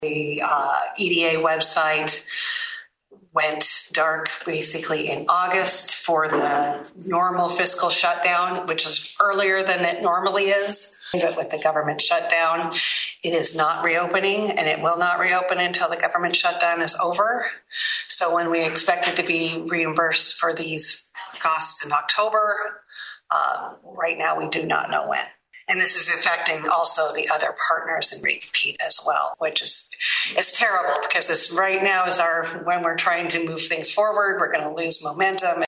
The EDA website went dark basically in August for the normal fiscal shutdown, which is earlier than it normally is. But with the government shutdown, it is not reopening, and it will not reopen until the government shutdown is over. So when we expect it to be reimbursed for these costs in October, right now we do not know when. And this is affecting also the other partners in Recompete as well, which is terrible because this right now is when we're trying to move things forward, we're going to lose momentum.